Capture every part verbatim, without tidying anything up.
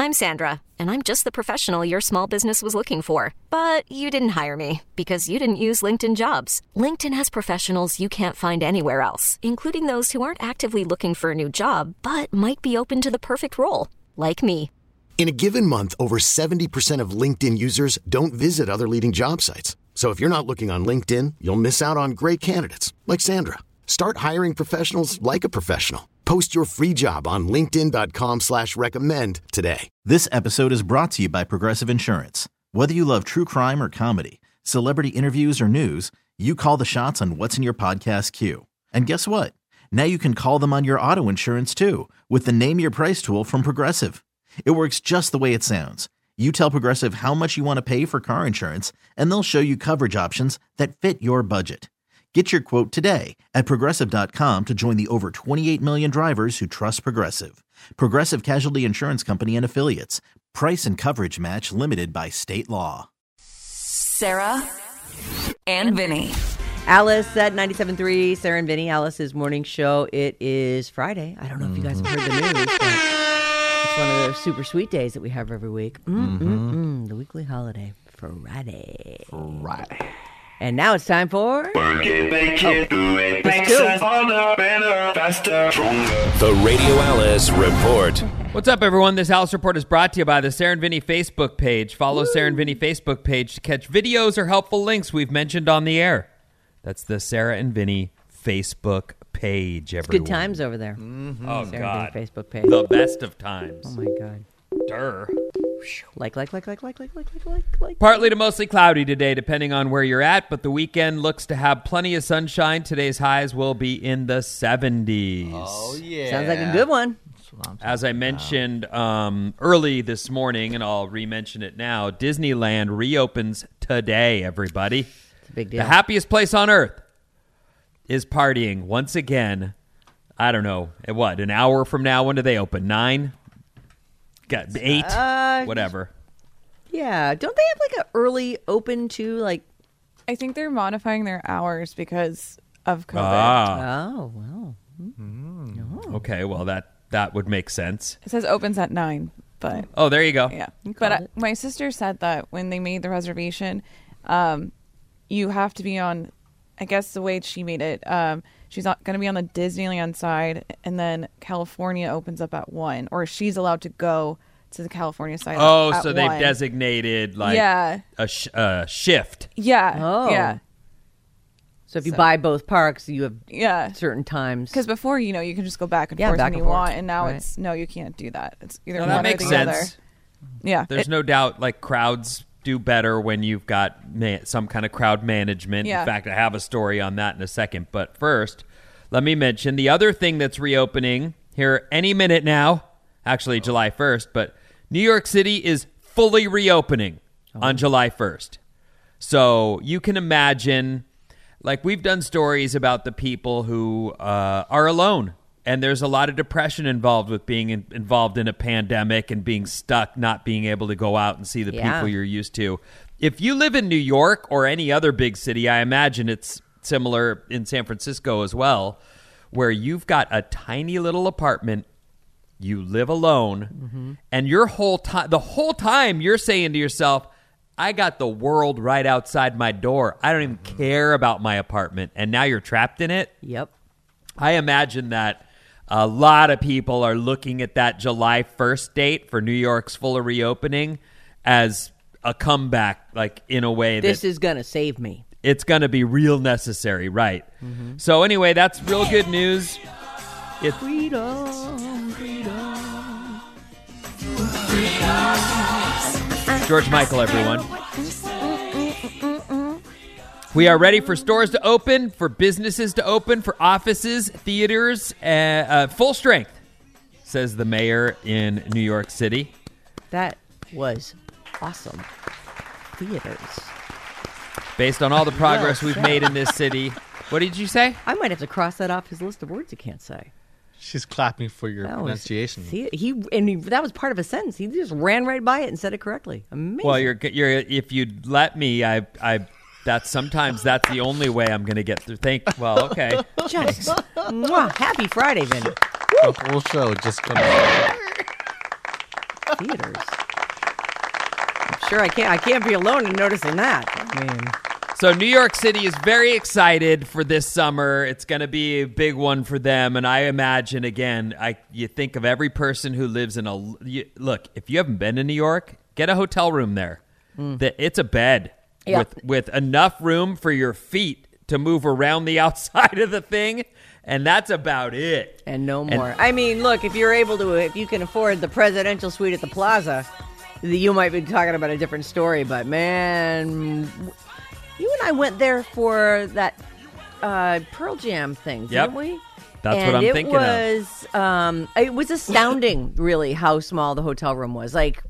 I'm Sandra, and I'm just the professional your small business was looking for. But you didn't hire me because you didn't use LinkedIn Jobs. LinkedIn has professionals you can't find anywhere else, including those who aren't actively looking for a new job, but might be open to the perfect role, like me. In a given month, over seventy percent of LinkedIn users don't visit other leading job sites. So if you're not looking on LinkedIn, you'll miss out on great candidates like Sandra. Start hiring professionals like a professional. Post your free job on linkedin.com slash recommend today. This episode is brought to you by Progressive Insurance. Whether you love true crime or comedy, celebrity interviews or news, you call the shots on what's in your podcast queue. And guess what? Now you can call them on your auto insurance too with the Name Your Price tool from Progressive. It works just the way it sounds. You tell Progressive how much you want to pay for car insurance, and they'll show you coverage options that fit your budget. Get your quote today at Progressive dot com to join the over twenty-eight million drivers who trust Progressive. Progressive Casualty Insurance Company and Affiliates. Price and coverage match limited by state law. Sarah and Vinny. Alice at ninety-seven point three, Sarah and Vinny, Alice's morning show. It is Friday. I don't know if you guys have heard the news, but it's one of those super sweet days that we have every week. Mm-mm-mm, the weekly holiday, Friday. Friday. And now it's time for... Work it, make it, do it, makes us harder, better, faster, stronger. The Radio Alice Report. What's up, everyone? This Alice Report is brought to you by the Sarah and Vinny Facebook page. Follow Woo. Sarah and Vinny Facebook page to catch videos or helpful links we've mentioned on the air. That's the Sarah and Vinny Facebook page, everyone. Good times over there. Mm-hmm. Oh, Sarah God. And Vinny Facebook page. The best of times. Oh, my God. Durr. Like, like, like, like, like, like, like, like, like, like. Partly to mostly cloudy today, depending on where you're at, but the weekend looks to have plenty of sunshine. Today's highs will be in the seventies. Oh, yeah. Sounds like a good one. As I mentioned um, early this morning, and I'll re-mention it now, Disneyland reopens today, everybody. It's a big deal. The happiest place on earth is partying once again. I don't know, at what, an hour from now? When do they open? Nine? Got eight? Uh, Whatever. Yeah. Don't they have like an early open too? Like, I think they're modifying their hours because of COVID. Ah. Oh, well. Mm. Oh. Okay, well, that, that would make sense. It says opens at nine, but... Oh, there you go. Yeah. You but I, it. my sister said that when they made the reservation, um, you have to be on, I guess the way she made it, um, she's not going to be on the Disneyland side, and then California opens up at one, or she's allowed to go to the California side. Oh, at so they've one. designated like yeah. a sh- uh, shift. Yeah. Oh. Yeah. So if you So- buy both parks, you have Yeah. certain times. Because before, you know, you can just go back and Yeah, forth back when and you forth. want, and now Right. it's no, you can't do that. It's either No, one that or makes the sense. other. Yeah. There's It- no doubt like crowds do better when you've got ma- some kind of crowd management. Yeah. In fact, I have a story on that in a second. But first, let me mention the other thing that's reopening here any minute now, actually July first, but New York City is fully reopening oh. on July first. So you can imagine, like we've done stories about the people who uh, are alone. And there's a lot of depression involved with being in, involved in a pandemic and being stuck, not being able to go out and see the Yeah. people you're used to. If you live in New York or any other big city, I imagine it's similar in San Francisco as well, where you've got a tiny little apartment, you live alone, mm-hmm. and your whole time, the whole time you're saying to yourself, I got the world right outside my door. I don't even care about my apartment. And now you're trapped in it. Yep. I imagine that a lot of people are looking at that July first date for New York's full reopening as a comeback, like in a way This that is going to save me. it's going to be real necessary, right? Mm-hmm. So anyway, that's real good news. It's Freedom, freedom. George Michael, everyone. We are ready for stores to open, for businesses to open, for offices, theaters, uh, uh, full strength, says the mayor in New York City. That was awesome. Theaters. Based on all the progress Well we've made in this city. What did you say? I might have to cross that off his list of words he can't say. She's clapping for your That was- pronunciation. See, he and he, that was part of a sentence. He just ran right by it and said it correctly. Amazing. Well, you're you're if you'd let me, I I that's sometimes that's the only way I'm going to get through. Thank well, okay. Just mwah, happy Friday, Vinny. The whole show just comes. theaters. I'm sure I can't. I can't be alone in noticing that. I mean, So New York City is very excited for this summer. It's going to be a big one for them, and I imagine again, I you think of every person who lives in a you, look. If you haven't been to New York, get a hotel room there. Mm. The, it's a bed yeah. with with enough room for your feet to move around the outside of the thing, and that's about it. And no more. And, I mean, look, if you're able to, if you can afford the presidential suite at the Plaza, you might be talking about a different story. But man, you and I went there for that uh, Pearl Jam thing, didn't yep. we? That's and what I'm it thinking was, of. Um, it was astounding, really, how small the hotel room was. Like,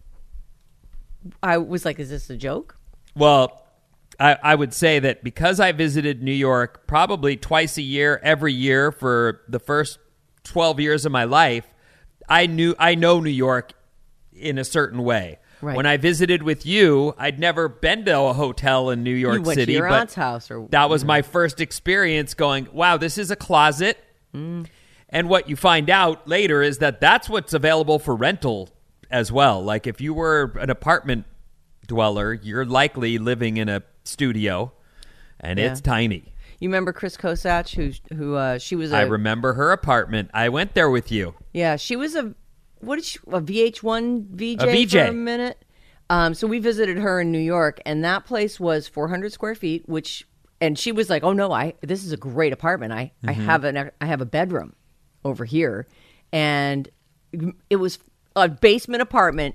I was like, is this a joke? Well, I, I would say that because I visited New York probably twice a year, every year for the first twelve years of my life, I knew I know New York in a certain way. Right. When I visited with you, I'd never been to a hotel in New York you went City. To your but aunt's house, or that was my first experience going, wow, this is a closet. Mm. And what you find out later is that that's what's available for rental as well. Like if you were an apartment dweller, you're likely living in a studio, and yeah. it's tiny. You remember Chris Kosach, who who uh, she was? A, I remember her apartment. I went there with you. Yeah, she was a what did she a V H one V J, a V J for a minute. Um, so we visited her in New York, and that place was four hundred square feet. Which, and she was like, "Oh no, I this is a great apartment. I mm-hmm. I have an I have a bedroom over here," and it was a basement apartment.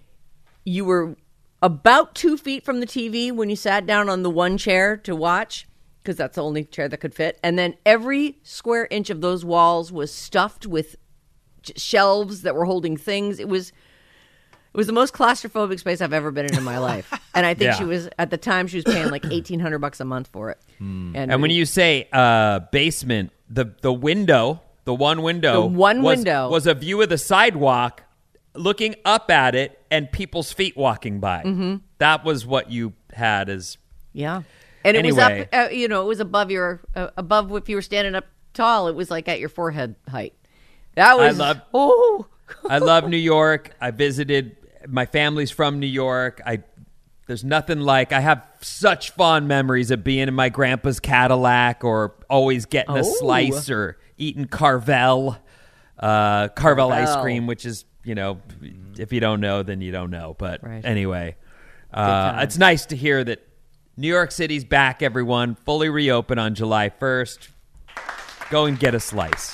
You were about two feet from the T V when you sat down on the one chair to watch, because that's the only chair that could fit. And then every square inch of those walls was stuffed with shelves that were holding things. It was it was the most claustrophobic space I've ever been in in my life. And I think yeah. she was, at the time, she was paying like eighteen hundred bucks a month for it. Hmm. And, and when you say uh, basement, the, the window, the one window, the one was, window was a view of the sidewalk, looking up at it, and people's feet walking by. Mm-hmm. That was what you had as... Yeah. And it anyway. was up, uh, you know, it was above your, uh, above if you were standing up tall, it was like at your forehead height. That was... I love, oh. I love New York. I visited, my family's from New York. I There's nothing like, I have such fond memories of being in my grandpa's Cadillac, or always getting a Oh. slice, or eating Carvel, uh, Carvel ice Carvel. cream, which is, you know, if you don't know, then you don't know. But Right. anyway, uh, it's nice to hear that New York City's back, everyone. Fully reopen on July first. Go and get a slice.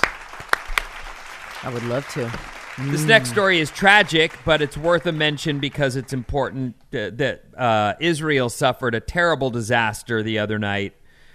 I would love to. This next story is tragic, but it's worth a mention because it's important uh, that uh, Israel suffered a terrible disaster the other night.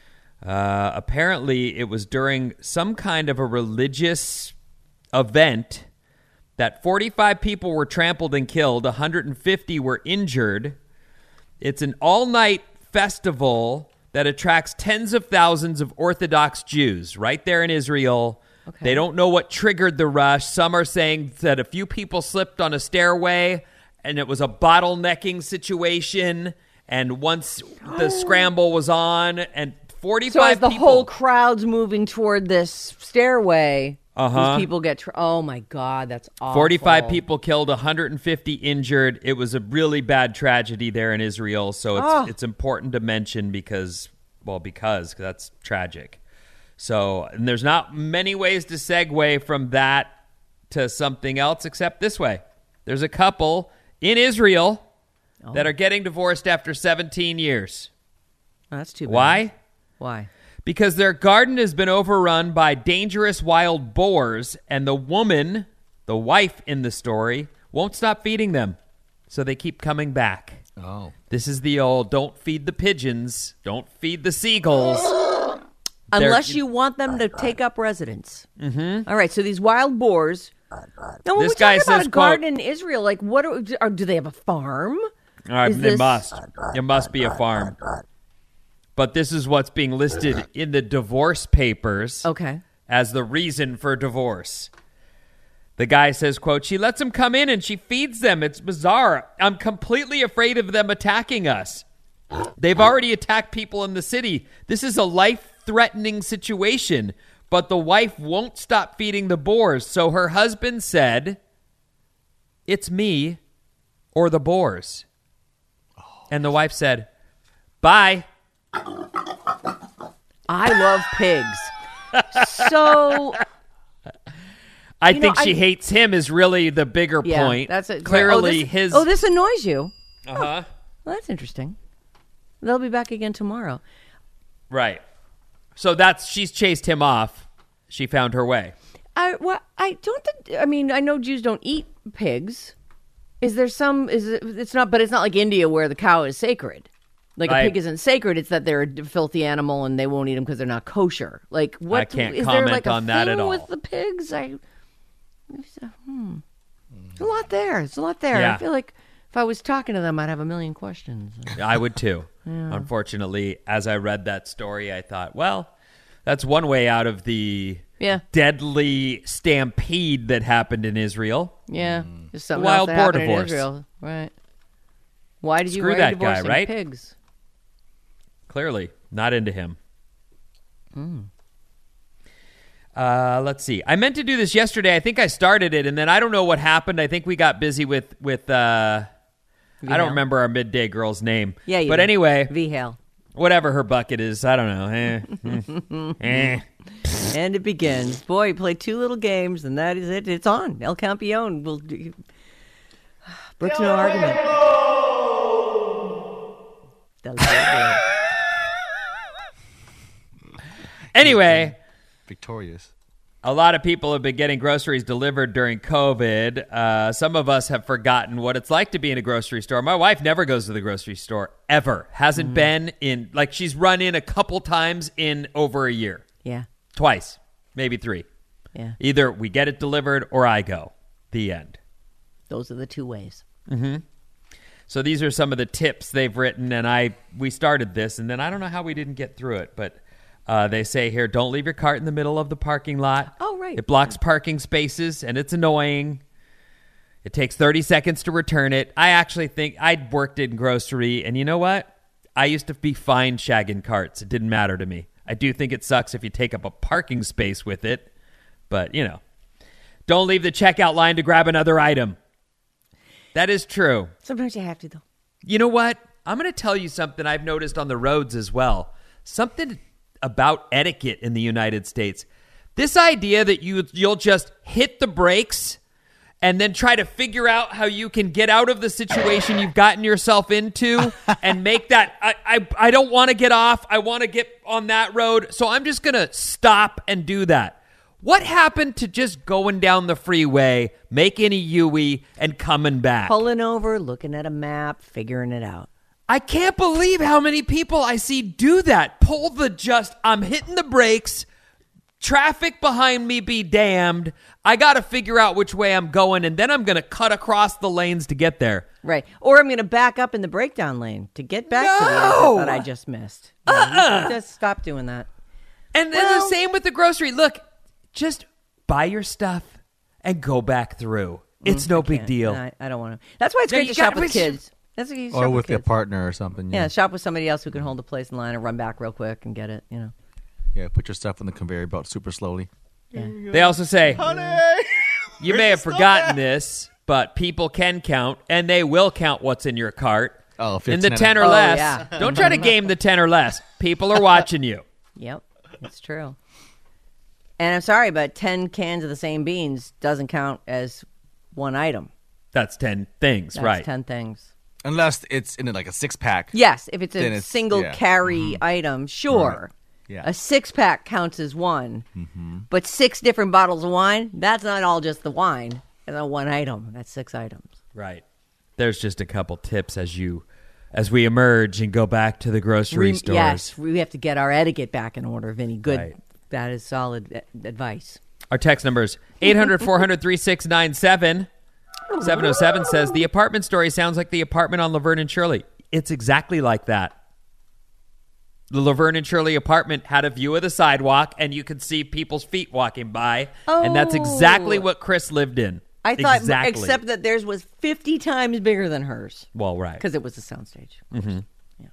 Uh, apparently, it was during some kind of a religious event that forty-five people were trampled and killed, one hundred fifty were injured. It's an all-night festival that attracts tens of thousands of Orthodox Jews right there in Israel. Okay. They don't know what triggered the rush. Some are saying that a few people slipped on a stairway and it was a bottlenecking situation. And once the scramble was on, and forty-five So as the people, whole crowd's moving toward this stairway, Uh-huh. these people get... Tra- oh, my God, that's awful. forty-five people killed, one hundred fifty injured. It was a really bad tragedy there in Israel. So it's Oh. it's important to mention because, well, because that's tragic. So, and there's not many ways to segue from that to something else except this way. There's a couple in Israel Oh. that are getting divorced after seventeen years. Oh, that's too bad. Why? Why? Because their garden has been overrun by dangerous wild boars, and the woman, the wife in the story, won't stop feeding them. So they keep coming back. Oh. This is the old, don't feed the pigeons, don't feed the seagulls. Unless They're- you want them to take up residence. Mm-hmm. All right, so these wild boars. Now, when This we guy talk about says, a garden quote- in Israel, like, what are, are, do they have a farm? All right, Is it this- must. It must be a farm. But this is what's being listed in the divorce papers Okay. as the reason for divorce. The guy says, quote, she lets them come in and she feeds them. It's bizarre. I'm completely afraid of them attacking us. They've already attacked people in the city. This is a life-threatening situation. But the wife won't stop feeding the boars. So her husband said, it's me or the boars. And the wife said, bye. I love pigs. So I You think know, she I- hates him is really the bigger yeah, point. that's it. Clearly oh, this, his... Oh, this annoys you. Uh-huh. Well, that's interesting. They'll be back again tomorrow. Right. So that's... She's chased him off. She found her way. I well, I don't. Think, I mean, I know Jews don't eat pigs. Is there some? Is it? It's not. But it's not like India where the cow is sacred. Like a I- pig isn't sacred. It's that they're a filthy animal and they won't eat them because they're not kosher. Like what? I can't is comment there like a on that thing at all. with the pigs? I. Hmm. There's a lot there. There's a lot there. Yeah. I feel like if I was talking to them, I'd have a million questions. I would too. Yeah. Unfortunately, as I read that story, I thought, well, that's one way out of the Yeah. deadly stampede that happened in Israel. Yeah. There's something Wild else that boar happened in divorce. Israel. Right. Why did you Screw why are that you guy, divorcing right? pigs? Clearly, not into him. Mm. Uh, let's see. I meant to do this yesterday. I think I started it, and then I don't know what happened. I think we got busy with with. Uh, I V-Hale. don't remember our midday girl's name. Yeah, you but do. anyway, V-Hale. whatever her bucket is, I don't know. Eh, mm, eh. And it begins. Boy, you play two little games, and that is it. It's on. El Campeon will do. Brooks, no argument. Del Diablo. Anyway, Victorious. a lot of people have been getting groceries delivered during COVID. Uh, some of us have forgotten what it's like to be in a grocery store. My wife never goes to the grocery store, ever. Hasn't been in, like, she's run in a couple times in over a year. Yeah. Twice, maybe three. Yeah. Either we get it delivered or I go. The end. Those are the two ways. Mm-hmm. So these are some of the tips they've written, and I we started this, and then I don't know how we didn't get through it, but uh, they say here, don't leave your cart in the middle of the parking lot. Oh, right. It blocks parking spaces, and it's annoying. It takes thirty seconds to return it. I actually think I'd worked in grocery, and you know what? I used to be fine shagging carts. It didn't matter to me. I do think it sucks if you take up a parking space with it, but, you know. Don't leave the checkout line to grab another item. That is true. Sometimes you have to, though. You know what? I'm going to tell you something I've noticed on the roads as well. Something about etiquette in the United States. This idea that you, you'll just hit the brakes and then try to figure out how you can get out of the situation you've gotten yourself into and make that, I, I, I don't want to get off. I want to get on that road. So I'm just going to stop and do that. What happened to just going down the freeway, making a U-E, and coming back? Pulling over, looking at a map, figuring it out. I can't believe how many people I see do that. Pull the just, I'm hitting the brakes, traffic behind me be damned. I got to figure out which way I'm going, and then I'm going to cut across the lanes to get there. Right. Or I'm going to back up in the breakdown lane to get back to the No! exit that I just missed. Yeah, you Uh-uh. can just stop doing that. And then Well- the same with the grocery. Look, just buy your stuff and go back through. It's no big Can't. deal. I, I don't want to. That's why it's No, great you to shop gotta- with kids. That's what you Or shop with kids. a partner or something. Yeah, Yeah. shop with somebody else who can hold the place in line and run back real quick and get it, you know. Yeah. Put your stuff on the conveyor belt super slowly. They also say, you may have forgotten this, but people can count, and they will count what's in your cart. Oh, in the fifteen ten or Oh, less. yeah. Don't try to game the ten or less. People are watching you. Yep, it's true. And I'm sorry, but ten cans of the same beans doesn't count as one item. That's ten things, That's right? ten things. Unless it's in like a six pack. Yes, if it's a Then it's- single yeah. carry item, sure. Yeah. A six pack counts as one. But six different bottles of wine, that's not all just the wine. It's not one item. That's six items. Right. There's just a couple tips as you, as we emerge and go back to the grocery Re- stores. Yes, we have to get our etiquette back in order, Vinny. Good. Right. That is solid a- advice. Our text number is eight hundred, four hundred, thirty-six ninety-seven. seven oh seven says, the apartment story sounds like the apartment on Laverne and Shirley. It's exactly like that. The Laverne and Shirley apartment had a view of the sidewalk, and you could see people's feet walking by. And that's exactly Oh. what Chris lived in. I thought, exactly. except that theirs was fifty times bigger than hers. Well, right. Because it was a soundstage. Mhm.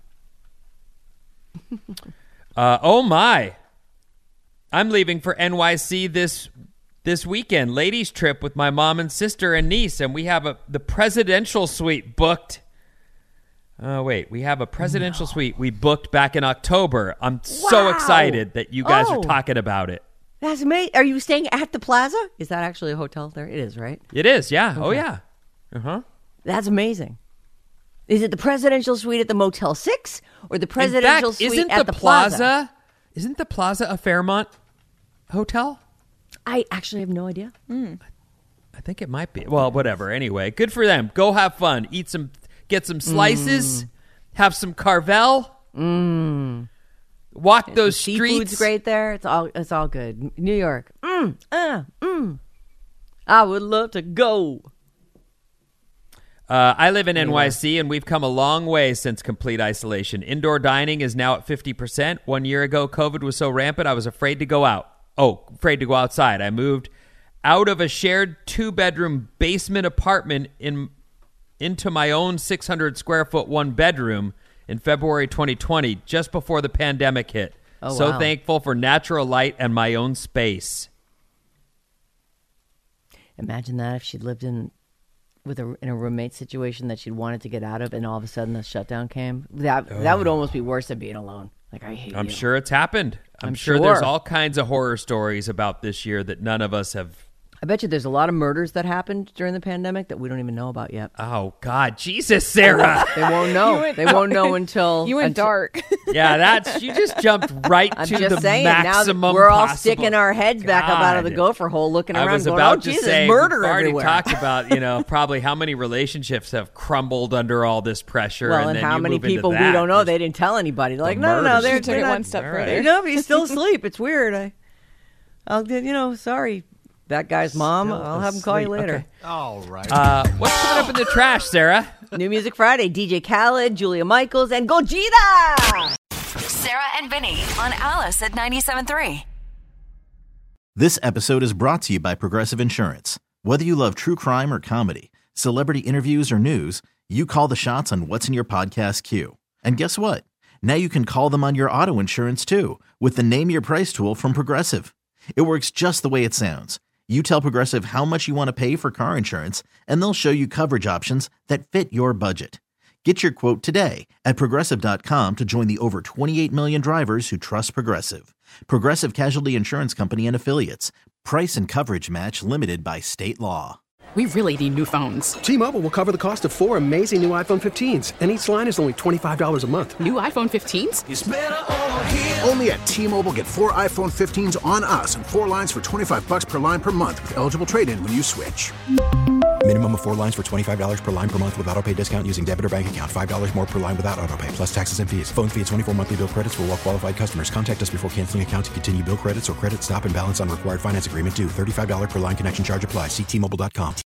Yeah. Uh, oh, my. I'm leaving for N Y C this this weekend, ladies' trip with my mom and sister and niece, and we have a the presidential suite booked. Oh, wait. We have a presidential no. suite we booked back in October. I'm wow. so excited that you guys oh. are talking about it. That's amazing. Are you staying at the Plaza? Is that actually a hotel there? It is, right? It is, yeah. Okay. Oh, yeah. Uh-huh. That's amazing. Is it the presidential suite at the Motel six or the presidential fact, suite isn't at the, the Plaza, Plaza? Isn't the Plaza a Fairmont hotel? I actually have no idea. Mm. I think it might be. Well, whatever. Anyway, good for them. Go have fun. Eat some... Get some slices, mm. have some Carvel, mm. walk and those the streets. Seafood's great there. It's all it's all good. New York. Mm, uh, mm. I would love to go. Uh, I live in N Y C, and we've come a long way since complete isolation. Indoor dining is now at fifty percent. One year ago, COVID was so rampant, I was afraid to go out. Oh, afraid to go outside. I moved out of a shared two-bedroom basement apartment in into my own six hundred square foot one bedroom in February twenty twenty, just before the pandemic hit. Oh, so wow. thankful for natural light and my own space. Imagine that if she'd lived in with a in a roommate situation that she'd wanted to get out of, and all of a sudden the shutdown came. That oh. that would almost be worse than being alone. Like I hate. I'm you. sure it's happened. I'm, I'm sure, sure there's all kinds of horror stories about this year that none of us have. I bet you there's a lot of murders that happened during the pandemic that we don't even know about yet. Oh, God. Jesus, Sarah. They won't know. Went, they won't know until... You went until, dark. Yeah, that's... You just jumped right I'm to just the saying, maximum now we're all possible. sticking our heads back God. up out of the gopher hole looking around I was going, about oh, to Jesus, say, murder we've already everywhere. talked about, you know, probably how many relationships have crumbled under all this pressure. Well, and, and then how you many move into people we that. don't know. They didn't tell anybody. They're like, The no, no, no. They're, You took they're it not, one step right. further. No, he's still asleep. It's weird. I, I'll, you know, sorry. That guy's mom. Still I'll have him call you asleep. later. Okay. All right. Uh, what's coming up in the trash, Sarah? New Music Friday. D J Khaled, Julia Michaels, and Gogeta. Sarah and Vinny on Alice at ninety-seven point three. This episode is brought to you by Progressive Insurance. Whether you love true crime or comedy, celebrity interviews or news, you call the shots on what's in your podcast queue. And guess what? Now you can call them on your auto insurance too with the Name Your Price tool from Progressive. It works just the way it sounds. You tell Progressive how much you want to pay for car insurance, and they'll show you coverage options that fit your budget. Get your quote today at Progressive dot com to join the over twenty-eight million drivers who trust Progressive. Progressive Casualty Insurance Company and Affiliates. Price and coverage match limited by state law. We really need new phones. T-Mobile will cover the cost of four amazing new iPhone fifteens, and each line is only twenty-five dollars a month. New iPhone fifteens? It's better over here. Only at T-Mobile, get four iPhone fifteens on us and four lines for twenty-five bucks per line per month with eligible trade-in when you switch. Minimum of four lines for twenty-five dollars per line per month with autopay discount using debit or bank account. five dollars more per line without autopay, plus taxes and fees. Phone fee at twenty-four monthly bill credits for well-qualified customers. Contact us before canceling account to continue bill credits or credit stop and balance on required finance agreement due. thirty-five dollars per line connection charge applies. See T Mobile dot com.